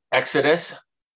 Exodus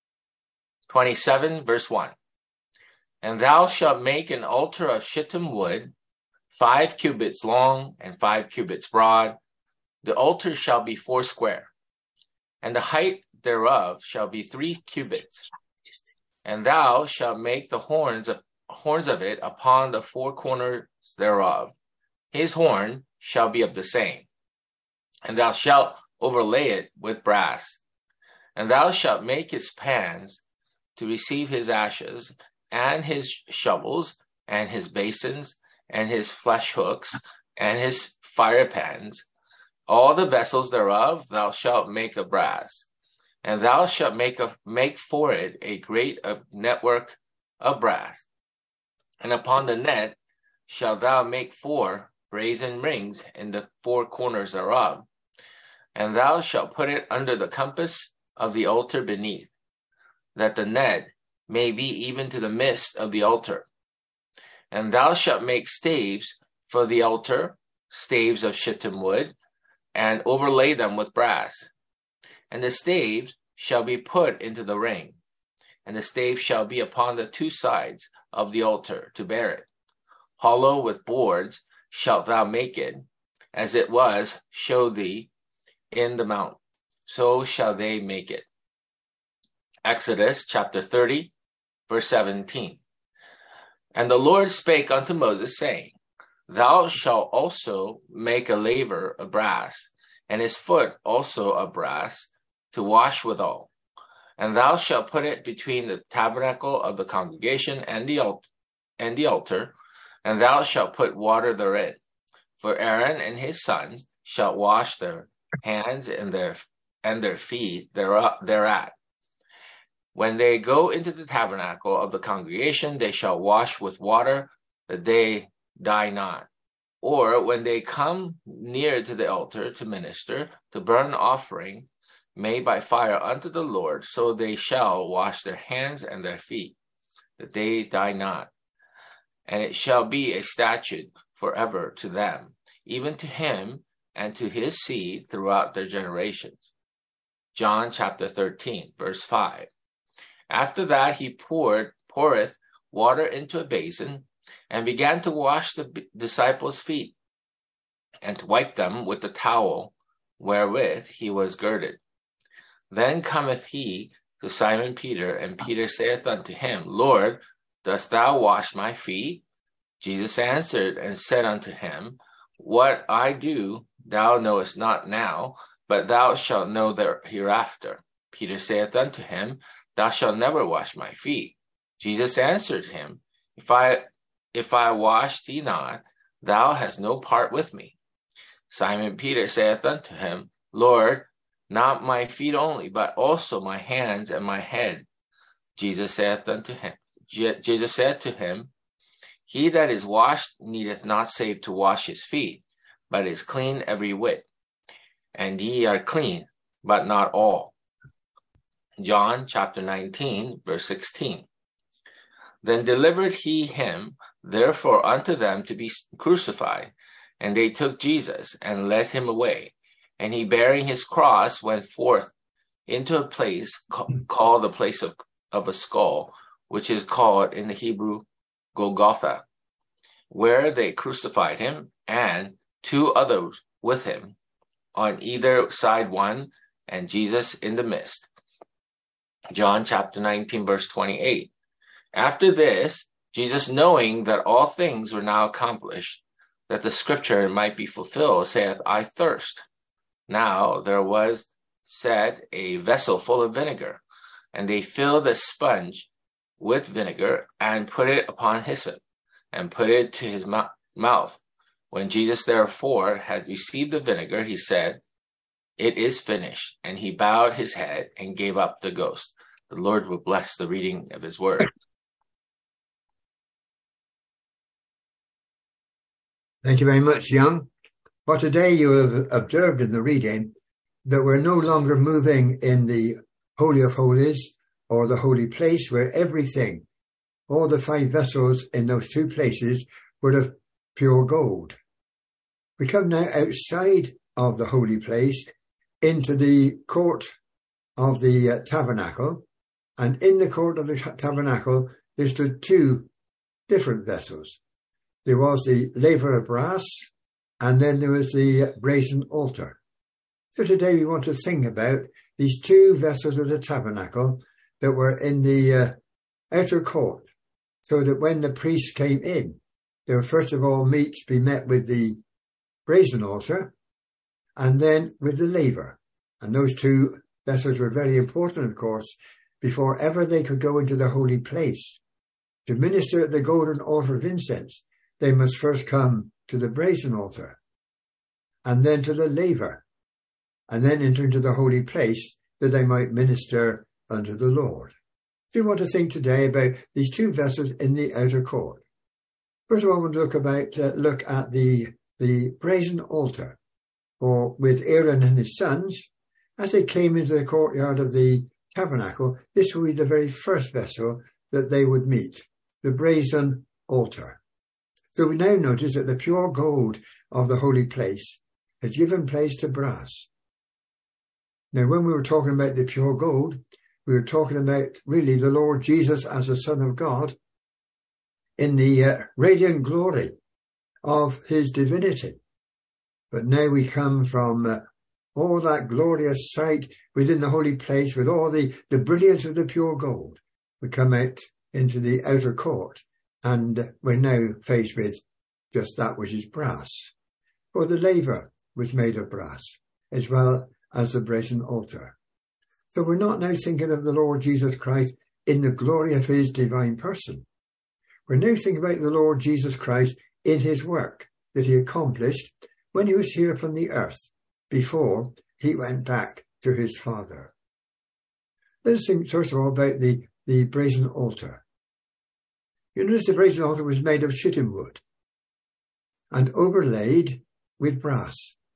27, verse 1. And thou shalt make an altar of shittim wood, 5 cubits long and 5 cubits broad. The altar shall be 4 square, and the height thereof shall be 3 cubits. And thou shalt make the horns of it upon the 4 corners thereof. His horn shall be of the same. And thou shalt overlay it with brass. And thou shalt make his pans to receive his ashes, and his shovels, and his basins, and his flesh hooks, and his fire pans. All the vessels thereof thou shalt make of brass. And thou shalt make for it a great network of brass. And upon the net shalt thou make 4 brazen rings in the 4 corners thereof. And thou shalt put it under the compass of the altar beneath, that the net may be even to the midst of the altar. And thou shalt make staves for the altar, staves of shittim wood, and overlay them with brass. And the staves shall be put into the ring, and the stave shall be upon the 2 sides of the altar to bear it. Hollow with boards shalt thou make it, as it was showed thee in the mount. So shall they make it. Exodus chapter 30, verse 17. And the Lord spake unto Moses, saying, Thou shalt also make a laver of brass, and his foot also of brass, to wash withal. And thou shalt put it between the tabernacle of the congregation and the altar, and thou shalt put water therein. For Aaron and his sons shall wash their hands and their feet thereat. When they go into the tabernacle of the congregation, they shall wash with water, that they die not. Or when they come near to the altar to minister, to burn offering made by fire unto the Lord, so they shall wash their hands and their feet, that they die not. And it shall be a statute forever to them, even to him and to his seed throughout their generations. John chapter 13, verse 5. After that he poureth water into a basin, and began to wash the disciples' feet, and to wipe them with the towel wherewith he was girded. Then cometh he to Simon Peter, and Peter saith unto him, Lord, dost thou wash my feet? Jesus answered and said unto him, What I do thou knowest not now, but thou shalt know hereafter. Peter saith unto him, Thou shalt never wash my feet. Jesus answered him, If I wash thee not, thou hast no part with me. Simon Peter saith unto him, Lord, not my feet only, but also my hands and my head. Jesus said to him, He that is washed needeth not save to wash his feet, but is clean every whit. And ye are clean, but not all. John chapter 19, verse 16. Then delivered he him therefore unto them to be crucified. And they took Jesus and led him away. And he, bearing his cross, went forth into a place called the place of a skull, which is called in the Hebrew Golgotha, where they crucified him, and 2 others with him, on either side one, and Jesus in the midst. John chapter 19, verse 28. After this, Jesus, knowing that all things were now accomplished, that the scripture might be fulfilled, saith, I thirst. Now there was set a vessel full of vinegar, and they filled a sponge with vinegar, and put it upon hyssop, and put it to his mouth. When Jesus therefore had received the vinegar, he said, It is finished. And he bowed his head and gave up the ghost. The Lord will bless the reading of his word. Thank you very much, Young. For today you have observed in the reading that we're no longer moving in the Holy of Holies or the holy place, where everything, all the 5 vessels in those 2 places, were of pure gold. We come now outside of the holy place into the court of the tabernacle, and in the court of the tabernacle there stood two different vessels. There was the laver of brass, and then there was the brazen altar. So today we want to think about these two vessels of the tabernacle that were in the outer court, so that when the priests came in, they would first of all be met with the brazen altar, and then with the laver. And those two vessels were very important, of course, before ever they could go into the holy place. To minister at the golden altar of incense, they must first come to the brazen altar, and then to the laver, and then enter into the holy place that they might minister unto the Lord. So we want to think today about these two vessels in the outer court. First of all, we'll look at the brazen altar, for with Aaron and his sons, as they came into the courtyard of the tabernacle, this will be the very first vessel that they would meet, the brazen altar. So we now notice that the pure gold of the holy place has given place to brass. Now, when we were talking about the pure gold, we were talking about really the Lord Jesus as the Son of God in the radiant glory of his divinity. But now we come from all that glorious sight within the holy place with all the brilliance of the pure gold. We come out into the outer court, and we're now faced with just that which is brass. For the laver was made of brass, as well as the brazen altar. So we're not now thinking of the Lord Jesus Christ in the glory of his divine person. We're now thinking about the Lord Jesus Christ in his work that he accomplished when he was here upon the earth, before he went back to his Father. Let's think first of all about the brazen altar. You notice the brazen altar was made of shittim wood and overlaid with brass.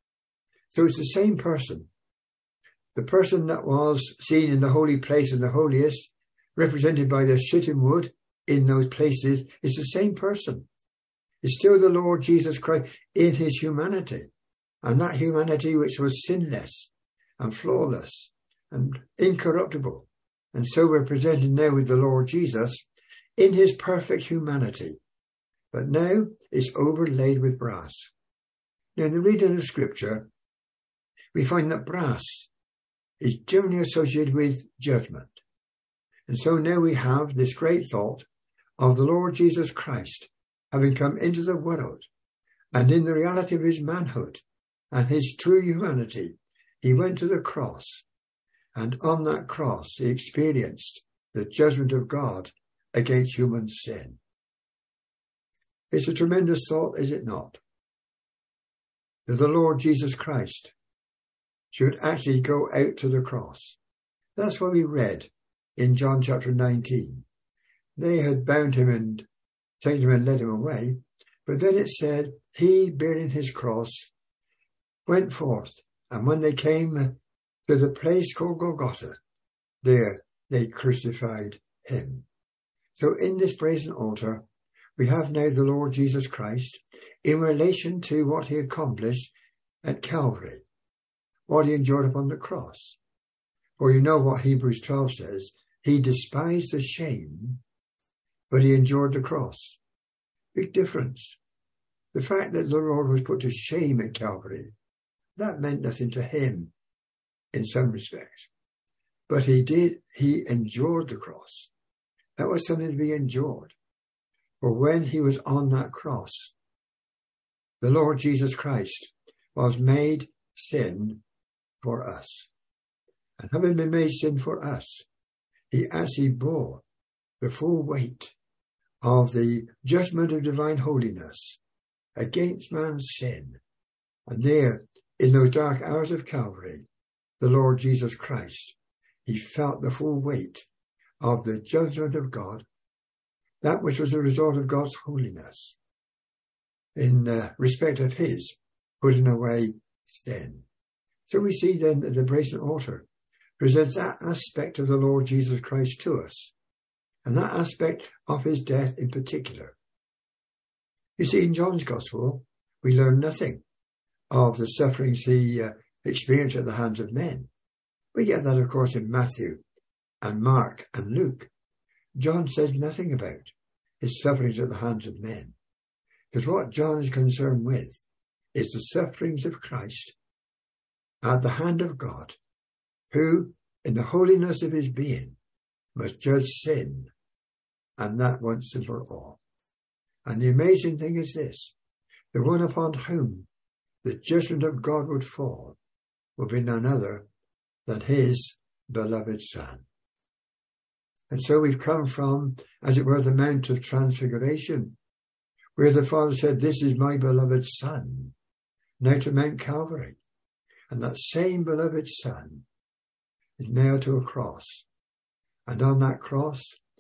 So it's the same person. The person that was seen in the holy place and the holiest, represented by the shittim wood in those places, is the same person. It's still the Lord Jesus Christ in his humanity, and that humanity which was sinless and flawless and incorruptible. And so we're presented now with the Lord Jesus in his perfect humanity, but now it's overlaid with brass. Now, in the reading of Scripture, we find that brass is generally associated with judgment. And so now we have this great thought of the Lord Jesus Christ having come into the world, and in the reality of his manhood and his true humanity, he went to the cross, and on that cross he experienced the judgment of God against human sin. It's a tremendous thought, is it not? That the Lord Jesus Christ should actually go out to the cross. That's what we read in John chapter 19. They had bound him and taken him and led him away, but then it said, he bearing his cross went forth, and when they came to the place called Golgotha, there they crucified him. So in this brazen altar, we have now the Lord Jesus Christ in relation to what he accomplished at Calvary, what he endured upon the cross. For you know what Hebrews 12 says, he despised the shame, but he endured the cross. Big difference. The fact that the Lord was put to shame at Calvary, that meant nothing to him in some respects. But he endured the cross. That was something to be endured. For when he was on that cross, the Lord Jesus Christ was made sin for us. And having been made sin for us, he actually bore the full weight of the judgment of divine holiness against man's sin. And there, in those dark hours of Calvary, the Lord Jesus Christ, he felt the full weight of the judgment of God, that which was the result of God's holiness, in respect of his putting away sin. So we see then that the brazen altar presents that aspect of the Lord Jesus Christ to us, and that aspect of his death in particular. You see, in John's Gospel, we learn nothing of the sufferings he experienced at the hands of men. We get that, of course, in Matthew and Mark and Luke. John says nothing about his sufferings at the hands of men, because what John is concerned with is the sufferings of Christ at the hand of God, who, in the holiness of his being, must judge sin, and that once and for all. And the amazing thing is this: the one upon whom the judgment of God would fall will be none other than his beloved Son. And so we've come from, as it were, the Mount of Transfiguration, where the Father said, "This is my beloved Son," now to Mount Calvary. And that same beloved Son is nailed to a cross. And on that cross,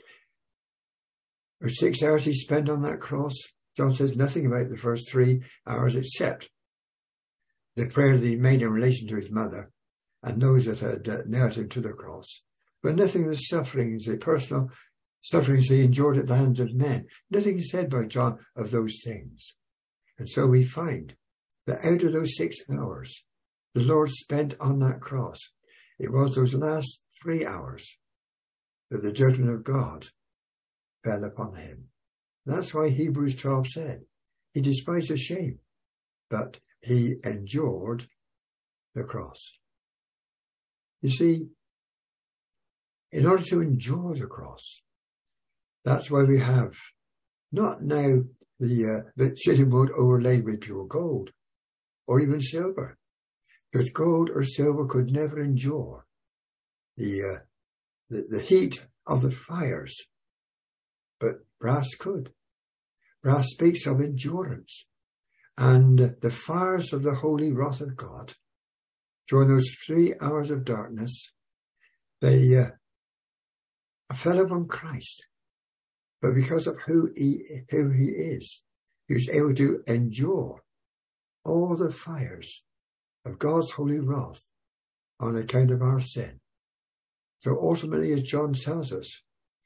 for 6 hours he spent on that cross. John says nothing about the first 3 hours except the prayer that he made in relation to his mother and those that had nailed him to the cross. But nothing of the sufferings, the personal sufferings he endured at the hands of men. Nothing is said by John of those things. And so we find that out of those 6 hours the Lord spent on that cross, it was those last 3 hours that the judgment of God fell upon him. That's why Hebrews 12 said, he despised the shame, but he endured the cross. You see, in order to endure the cross, that's why we have not now the shittim wood overlaid with pure gold or even silver, because gold or silver could never endure the heat of the fires, but brass could. Brass speaks of endurance, and the fires of the holy wrath of God during those 3 hours of darkness, they fell upon Christ. But because of who he is, he was able to endure all the fires of God's holy wrath on account of our sin. So ultimately, as John tells us,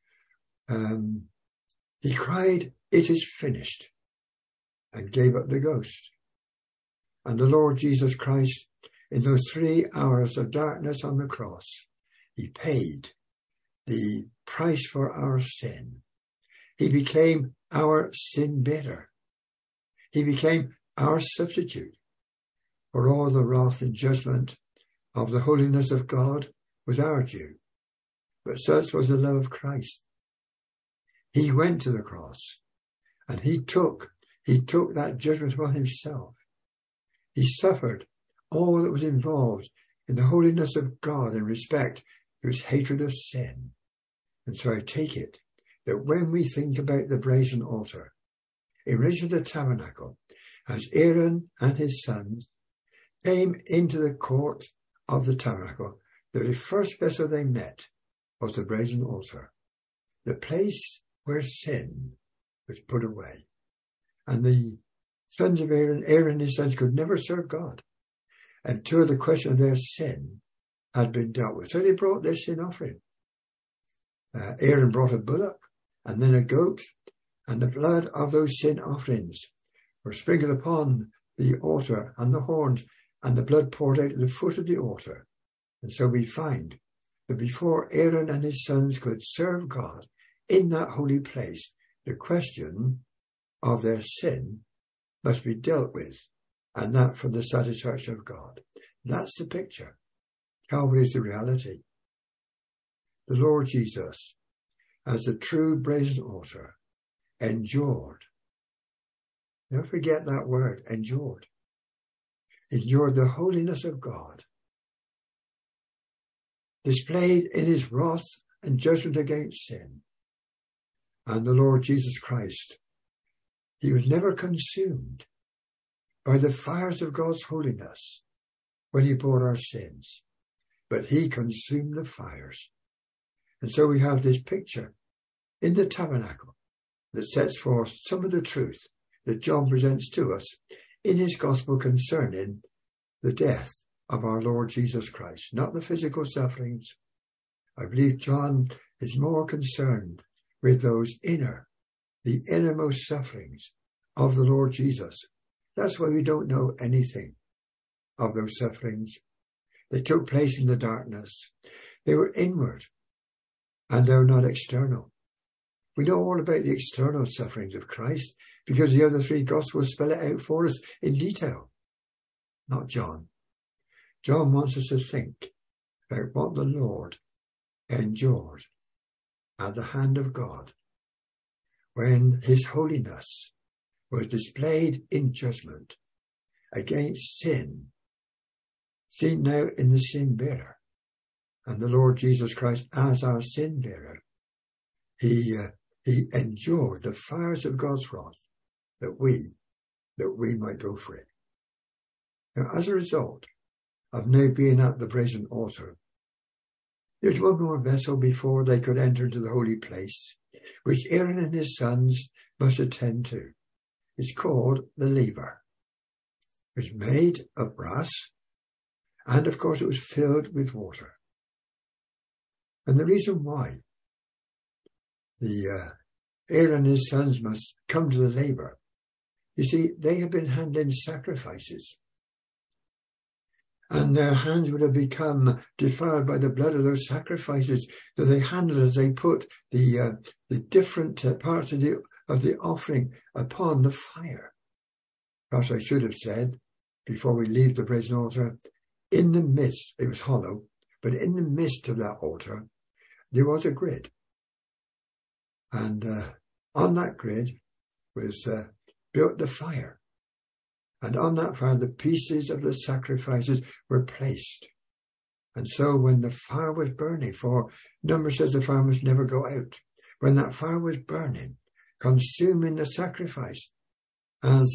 he cried, "It is finished," and gave up the ghost. And the Lord Jesus Christ, in those 3 hours of darkness on the cross, he paid the price for our sin. He became our sin bearer. He became our substitute, for all the wrath and judgment of the holiness of God was our due. But such was the love of Christ. He went to the cross and he took that judgment upon himself. He suffered all that was involved in the holiness of God in respect to his hatred of sin. And so I take it that when we think about the brazen altar in relation to the tabernacle, as Aaron and his sons came into the court of the tabernacle, the very first vessel they met was the brazen altar, the place where sin was put away. And the sons of Aaron and his sons could never serve God until the question of their sin had been dealt with. So they brought their sin offering. Aaron brought a bullock and then a goat, and the blood of those sin offerings were sprinkled upon the altar and the horns, and the blood poured out at the foot of the altar. And so we find that before Aaron and his sons could serve God in that holy place, the question of their sin must be dealt with, and that for the satisfaction of God. That's the picture. Calvary is the reality. The Lord Jesus, as the true brazen altar, endured. Never forget that word, endured. Endured the holiness of God, displayed in his wrath and judgment against sin. And the Lord Jesus Christ, he was never consumed by the fires of God's holiness when he bore our sins, but he consumed the fires. And so we have this picture in the tabernacle that sets forth some of the truth that John presents to us in his gospel concerning the death of our Lord Jesus Christ, not the physical sufferings. I believe John is more concerned with those the innermost sufferings of the Lord Jesus. That's why we don't know anything of those sufferings, They took place in the darkness. They were inward, and they were not external. We know all about the external sufferings of Christ because the other three Gospels spell it out for us in detail. Not John. John wants us to think about what the Lord endured at the hand of God when his holiness was displayed in judgment against sin, seen now in the sin bearer, and the Lord Jesus Christ as our sin bearer. He endured the fires of God's wrath that we might go free. Now, as a result of now being at the brazen altar, there's one more vessel before they could enter into the holy place, which Aaron and his sons must attend to. It's called the laver. It was made of brass, and of course it was filled with water. And the reason why Aaron and his sons must come to the laver, you see, they have been handling sacrifices, and their hands would have become defiled by the blood of those sacrifices that they handled as they put the different parts of the offering upon the fire. Perhaps I should have said, before we leave the brazen altar, in the midst, it was hollow, but in the midst of that altar, there was a grid. And on that grid was built the fire. And on that fire, the pieces of the sacrifices were placed. And so when the fire was burning, for Numbers says the fire must never go out. When that fire was burning, consuming the sacrifice, as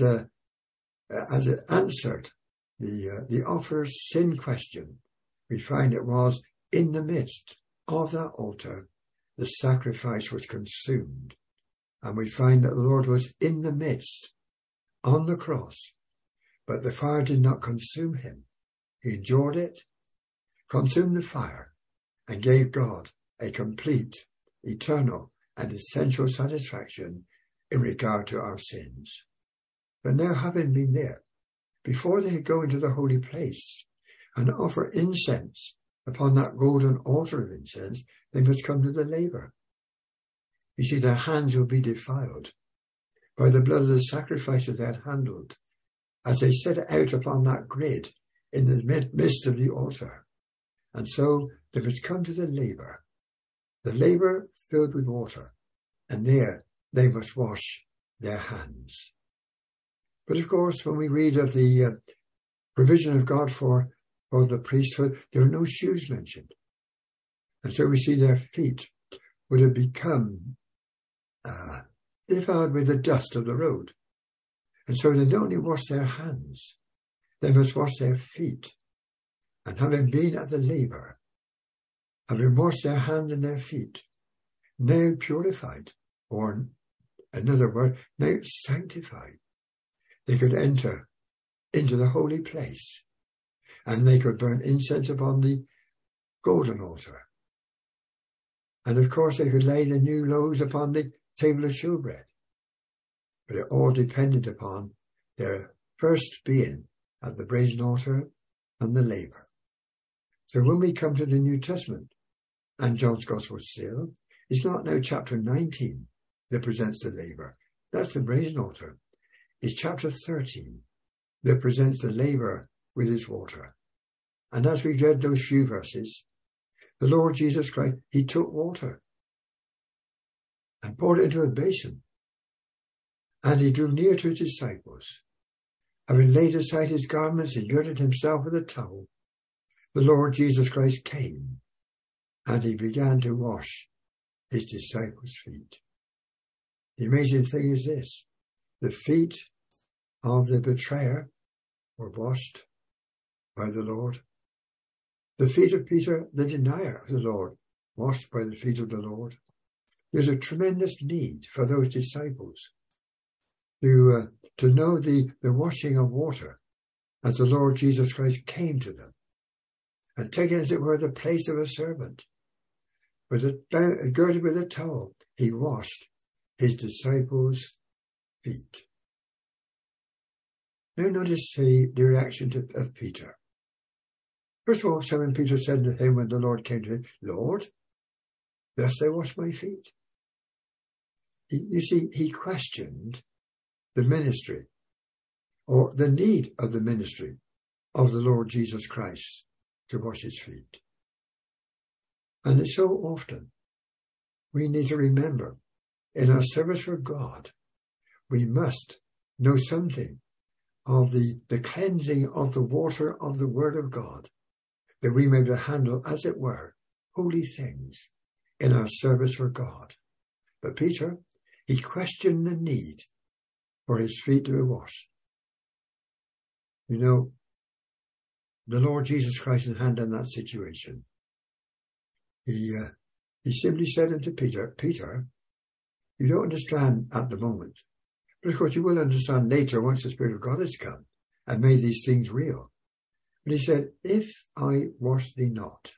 it answered the offerer's sin question, we find it was in the midst of that altar, the sacrifice was consumed. And we find that the Lord was in the midst on the cross. But the fire did not consume him. He endured it, consumed the fire, and gave God a complete, eternal, and essential satisfaction in regard to our sins. But now, having been there, before they go into the holy place and offer incense upon that golden altar of incense, they must come to the laver. You see, their hands will be defiled by the blood of the sacrifices they had handled, as they set it out upon that grid in the midst of the altar. And so they must come to the laver filled with water, and there they must wash their hands. But of course, when we read of the provision of God for the priesthood, there are no shoes mentioned. And so we see their feet would have become defiled with the dust of the road. And so they don't only wash their hands, they must wash their feet. And having been at the laver, having washed their hands and their feet, now purified, or another word, now sanctified, they could enter into the holy place, and they could burn incense upon the golden altar. And of course they could lay the new loaves upon the table of showbread. But it all depended upon their first being at the brazen altar and the laver. So when we come to the New Testament and John's Gospel still, it's not now chapter 19 that presents the laver. That's the brazen altar. It's chapter 13 that presents the laver with his water. And as we read those few verses, the Lord Jesus Christ, he took water and poured it into a basin. And he drew near to his disciples. Having laid aside his garments and girded himself with a towel, the Lord Jesus Christ came, and he began to wash his disciples' feet. The amazing thing is this: the feet of the betrayer were washed by the Lord. The feet of Peter, the denier of the Lord, washed by the feet of the Lord. There's a tremendous need for those disciples to know the washing of water as the Lord Jesus Christ came to them and taken, as it were, the place of a servant. Girded with a towel, he washed his disciples' feet. Now notice the reaction of Peter. First of all, Simon Peter said to him when the Lord came to him, Lord, dost thou wash my feet? You see, he questioned the ministry or the need of the ministry of the Lord Jesus Christ to wash his feet. And it's so often we need to remember in our service for God, we must know something of the cleansing of the water of the Word of God, that we may be able to handle, as it were, holy things in our service for God. But Peter, he questioned the need for his feet to be washed. You know, the Lord Jesus Christ had hand in that situation. He simply said unto Peter, Peter, you don't understand at the moment, but of course you will understand later once the Spirit of God has come and made these things real. But he said, if I wash thee not,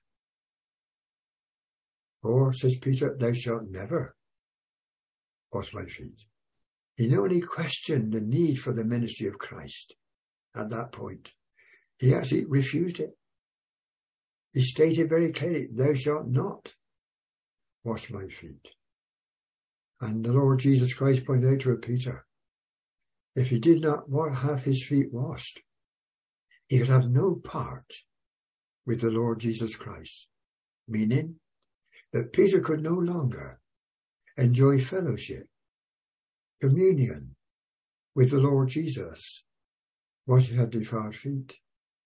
or, says Peter, thou shalt never wash my feet. He not only questioned the need for the ministry of Christ at that point, he actually refused it. He stated very clearly, thou shalt not wash my feet. And the Lord Jesus Christ pointed out to Peter, if he did not have his feet washed, he could have no part with the Lord Jesus Christ, meaning that Peter could no longer enjoy fellowship, communion with the Lord Jesus once he had defiled feet.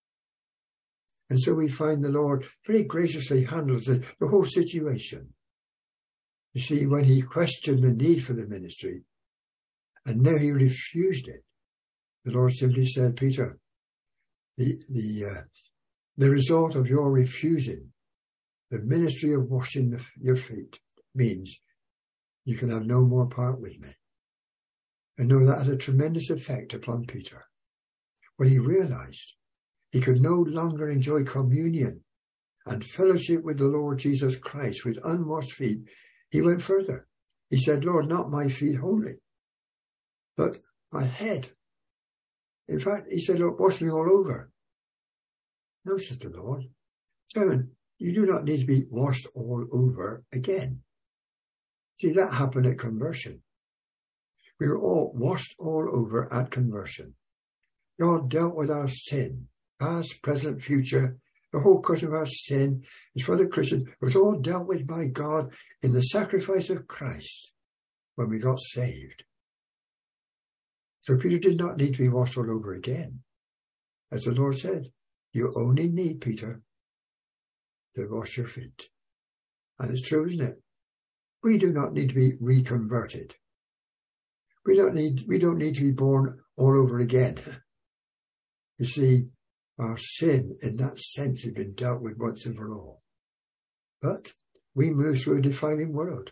And so we find the Lord very graciously handles the whole situation. You see, when he questioned the need for the ministry, and now he refused it, the Lord simply said, Peter, the result of your refusing the ministry of washing your feet means you can have no more part with me. And know that had a tremendous effect upon Peter. When he realized he could no longer enjoy communion and fellowship with the Lord Jesus Christ with unwashed feet, he went further. He said, Lord, not my feet only, but my head. In fact, he said, Lord, wash me all over. No, says the Lord. Simon, you do not need to be washed all over again. See, that happened at conversion. We were all washed all over at conversion. God dealt with our sin, past, present, future. The whole question of our sin is for the Christian. It was all dealt with by God in the sacrifice of Christ when we got saved. So Peter did not need to be washed all over again. As the Lord said, you only need, Peter, to wash your feet. And it's true, isn't it? We do not need to be reconverted. We don't need to be born all over again. You see, our sin in that sense has been dealt with once and for all. But we move through a defiling world.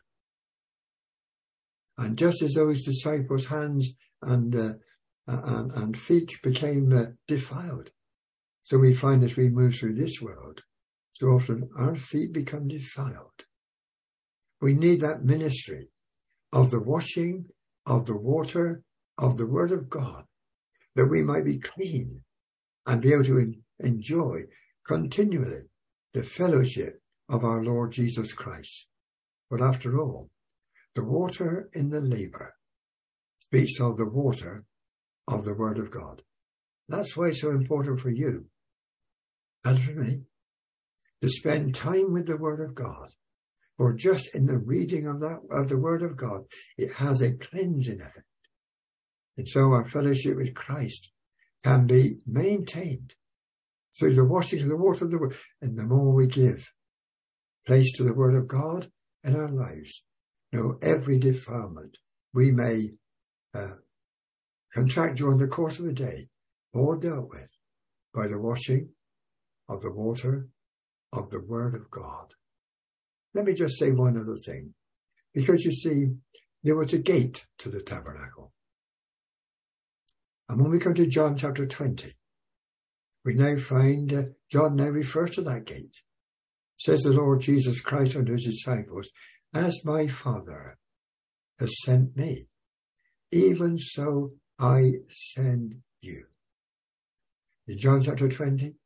And just as those disciples' hands and feet became defiled, so we find as we move through this world, so often our feet become defiled. We need that ministry of the washing of the water of the Word of God, that we might be clean and be able to enjoy continually the fellowship of our Lord Jesus Christ. But after all, the water in the laver speaks of the water of the Word of God. That's why it's so important for you and for me to spend time with the Word of God. For just in the reading of the Word of God, it has a cleansing effect. And so our fellowship with Christ can be maintained through the washing of the water of the Word. And the more we give place to the Word of God in our lives, every defilement we may contract during the course of a day, all dealt with by the washing of the water of the Word of God. Let me just say one other thing, because you see, there was a gate to the tabernacle. And when we come to John chapter 20, we now find John now refers to that gate. Says the Lord Jesus Christ unto his disciples, as my Father has sent me, even so I send you. In John chapter 20,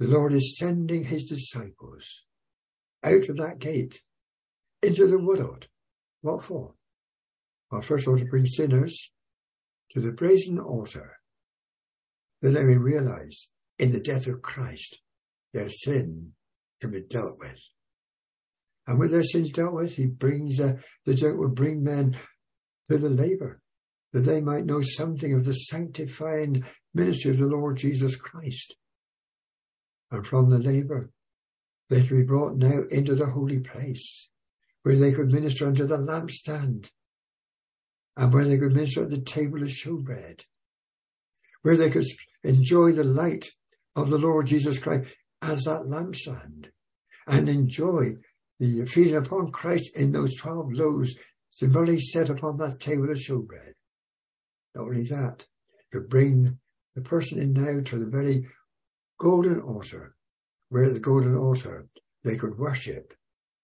the Lord is sending his disciples out of that gate into the world. What for? Well, first of all, to bring sinners to the brazen altar, that they may realize in the death of Christ their sin can be dealt with. And with their sins dealt with, he brings will bring men to the laver, that they might know something of the sanctifying ministry of the Lord Jesus Christ. And from the laver, they can be brought now into the holy place, where they could minister unto the lampstand, and where they could minister at the table of showbread, where they could enjoy the light of the Lord Jesus Christ as that lampstand, and enjoy the feeding upon Christ in those 12 loaves symbolically set upon that table of showbread. Not only that, could bring the person in now to the very golden altar, where at the golden altar they could worship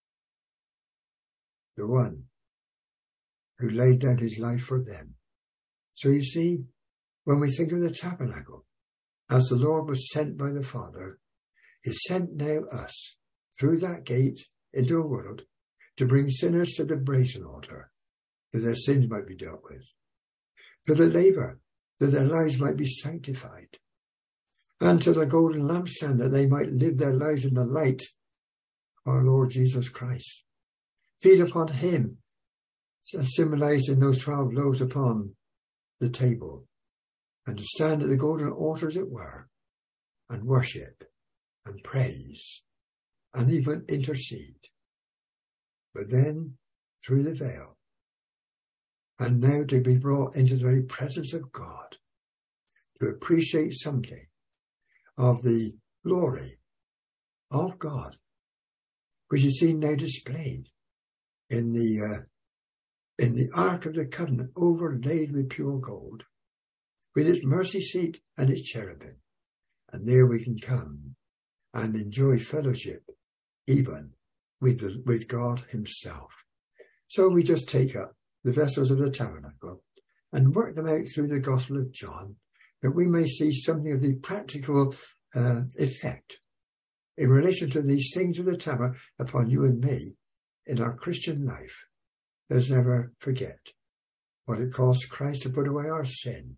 the one who laid down his life for them. So you see, when we think of the tabernacle, as the Lord was sent by the Father, he sent now us through that gate into a world to bring sinners to the brazen altar, that their sins might be dealt with, to the laver, that their lives might be sanctified, and to the golden lampstand, that they might live their lives in the light of our Lord Jesus Christ. Feed upon him, symbolized in those 12 loaves upon the table, and to stand at the golden altar, as it were, and worship and praise and even intercede. But then through the veil, and now to be brought into the very presence of God, to appreciate something of the glory of God, which is seen now displayed in the Ark of the Covenant, overlaid with pure gold, with its mercy seat and its cherubim. And there we can come and enjoy fellowship, even with God himself. So we just take up the vessels of the tabernacle and work them out through the Gospel of John, that we may see something of the practical effect in relation to these things of the tabernacle upon you and me in our Christian life. Let's never forget what it cost Christ to put away our sin.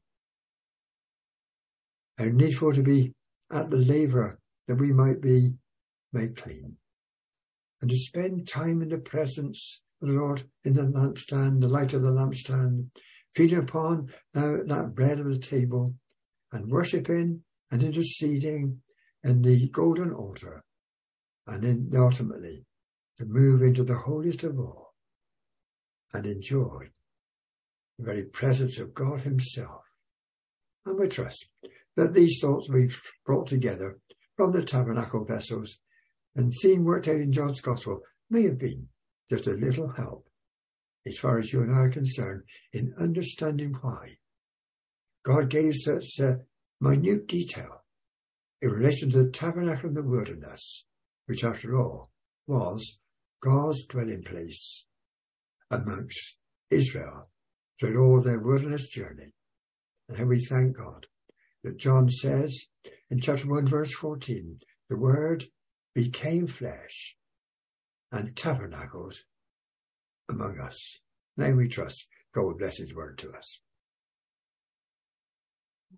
How needful to be at the laver that we might be made clean. And to spend time in the presence of the Lord in the lampstand, the light of the lampstand, feeding upon that bread of the table, and worshipping and interceding in the golden altar, and then ultimately to move into the holiest of all and enjoy the very presence of God himself. And we trust that these thoughts we've brought together from the tabernacle vessels and seen worked out in John's Gospel may have been just a little help as far as you and I are concerned in understanding why God gave such minute detail in relation to the tabernacle in the wilderness, which after all was God's dwelling place amongst Israel throughout all their wilderness journey. And how we thank God that John says in chapter 1 verse 14, the word became flesh and tabernacled among us. Now we trust God will bless his word to us.